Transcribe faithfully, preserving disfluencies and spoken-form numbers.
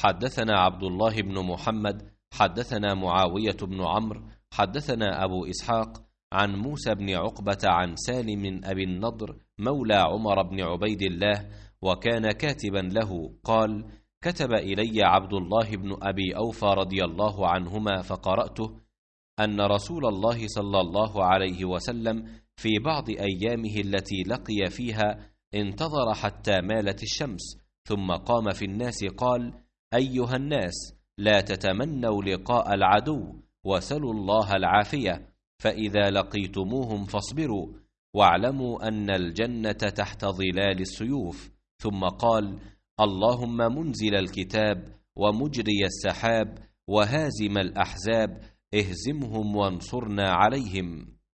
حدثنا عبد الله بن محمد حدثنا معاوية بن عمرو حدثنا أبو إسحاق عن موسى بن عقبة عن سالم أبي النضر مولى عمر بن عبيد الله وكان كاتبا له قال: كتب إلي عبد الله بن أبي أوفى رضي الله عنهما فقرأته أن رسول الله صلى الله عليه وسلم في بعض أيامه التي لقي فيها انتظر حتى مالت الشمس ثم قام في الناس قال: أيها الناس، لا تتمنوا لقاء العدو وسلوا الله العافية، فإذا لقيتموهم فاصبروا واعلموا أن الجنة تحت ظلال السيوف. ثم قال: اللهم منزل الكتاب ومجري السحاب وهازم الأحزاب اهزمهم وانصرنا عليهم.